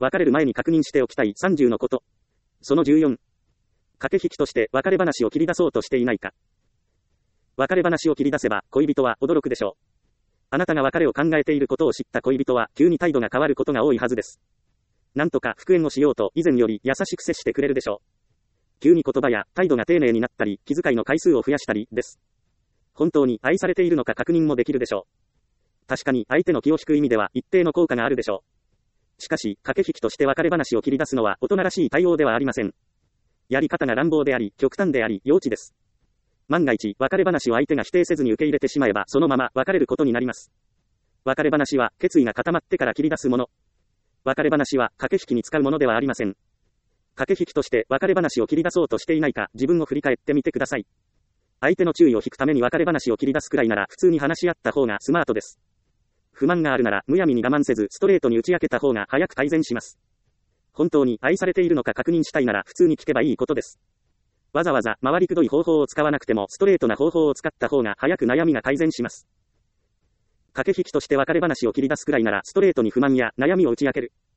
別れる前に確認しておきたい30のこと。その14。駆け引きとして別れ話を切り出そうとしていないか。別れ話を切り出せば恋人は驚くでしょう。あなたが別れを考えていることを知った恋人は急に態度が変わることが多いはずです。なんとか復縁をしようと以前より優しく接してくれるでしょう。急に言葉や態度が丁寧になったり、気遣いの回数を増やしたりです。本当に愛されているのか確認もできるでしょう。確かに相手の気を引く意味では一定の効果があるでしょう。しかし、駆け引きとして別れ話を切り出すのは大人らしい対応ではありません。やり方が乱暴であり、極端であり、幼稚です。万が一、別れ話を相手が否定せずに受け入れてしまえば、そのまま別れることになります。別れ話は、決意が固まってから切り出すもの。別れ話は、駆け引きに使うものではありません。駆け引きとして別れ話を切り出そうとしていないか、自分を振り返ってみてください。相手の注意を引くために別れ話を切り出すくらいなら、普通に話し合った方がスマートです。不満があるなら、むやみに我慢せず、ストレートに打ち明けた方が早く改善します。本当に愛されているのか確認したいなら、普通に聞けばいいことです。わざわざ回りくどい方法を使わなくても、ストレートな方法を使った方が早く悩みが改善します。駆け引きとして別れ話を切り出すくらいなら、ストレートに不満や悩みを打ち明ける。